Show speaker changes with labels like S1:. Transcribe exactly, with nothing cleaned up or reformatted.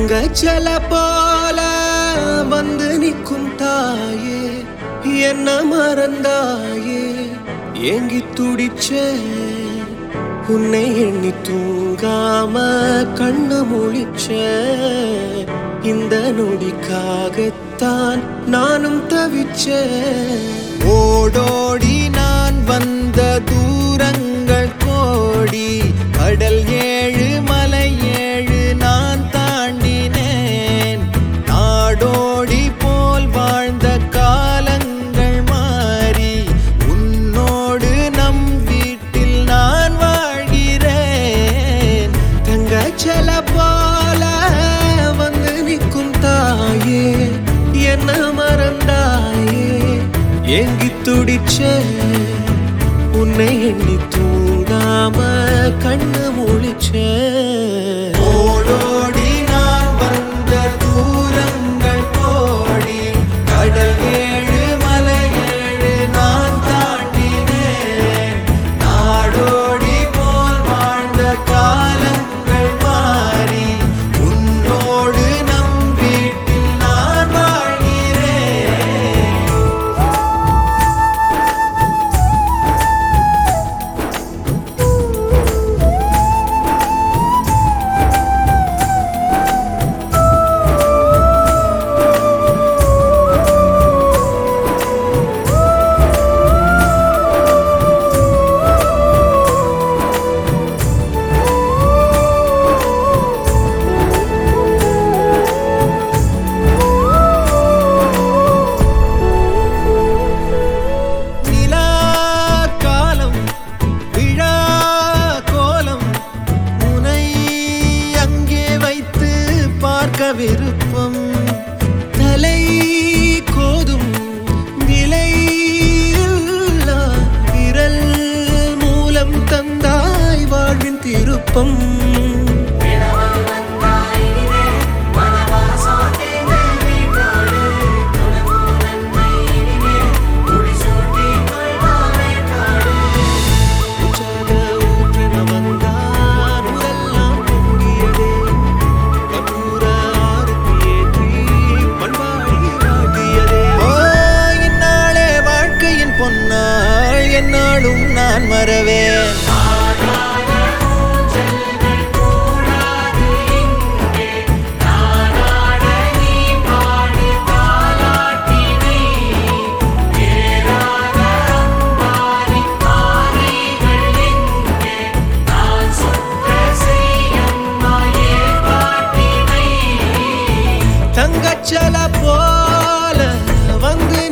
S1: தங்கச்சல போல வந்து நிற்கும் தாயே, என்ன மறந்தாயே ஏங்கி துடிச்ச உன்னை எண்ணி தூங்காம கண்ணு முழிச்ச இந்த நொடிக்காகத்தான் நானும் தவிச்ச. ஓடோடி நான் வந்த தூரங்கள் கோடி, கடல் ஏழு மலை ஏழு நான் தாண்டினேன். நாடோடி போல் வாழ்ந்த காலங்கள் மாறி உன்னோடு நம் வீட்டில் நான் வாழ்கிறேன். தங்கச்சல போல வந்து நிற்கும் தாயே, என்ன மறந்தாயே ஏங்கி துடிச்ச உன்னை எண்ணி தூங்காம கண்ணு முழிச்ச. ஓடோடி நான் வந்த தூரங்கள் கோடி, கடல் ஏழு மலை ஏழு நான் தாண்டினேன். நாடோடி போல் வாழ்ந்த காலங்கள் மாறி உன்னோடு நம் வீட்டில் நான் வாழ்கிறேன். விருப்பம் தலை கோதும் நிலை விரல் மூலம் தந்தாய் வாழ்வின் திருப்பம். என்னாலும் நான் மறவேன். தங்கச்சல போல வந்து